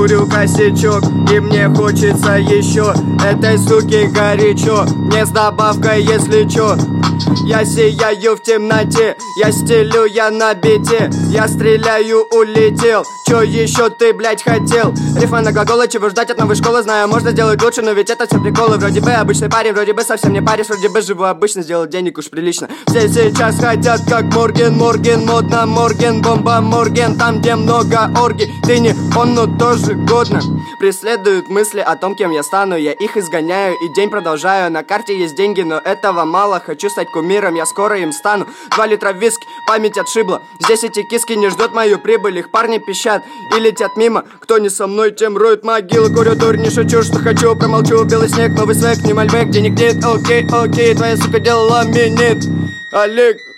курю косячок, и мне хочется еще. Этой суки горячо, не с добавкой, если чё. Я сияю в темноте, я стелю, я на бите, я стреляю, улетел. Чё еще ты, блять, хотел? Рифма на глаголы, чего ждать от новой школы? Знаю, можно сделать лучше, но ведь это все приколы. Вроде бы обычный парень, вроде бы совсем не паришь. Вроде бы живу обычно, сделать денег уж прилично. Все сейчас хотят как Морген, Морген, модно Морген, бомба Морген. Там, где много оргий, ты не он, но тоже годно. Преследуют мысли о том, кем я стану. Я их изгоняю и день продолжаю. На карте есть деньги, но этого мало. Хочу стать кумиром, я скоро им стану. 2 литра виски, память отшибла. Здесь эти киски не ждут мою прибыль. Их парни пищат и летят мимо. Кто не со мной, тем роет могилы. Курю дурь, не шучу, что хочу. Промолчу, белый снег, новый свек, не мальбек. Денег нет, окей, окей. Твоя сука делала минет. Олег.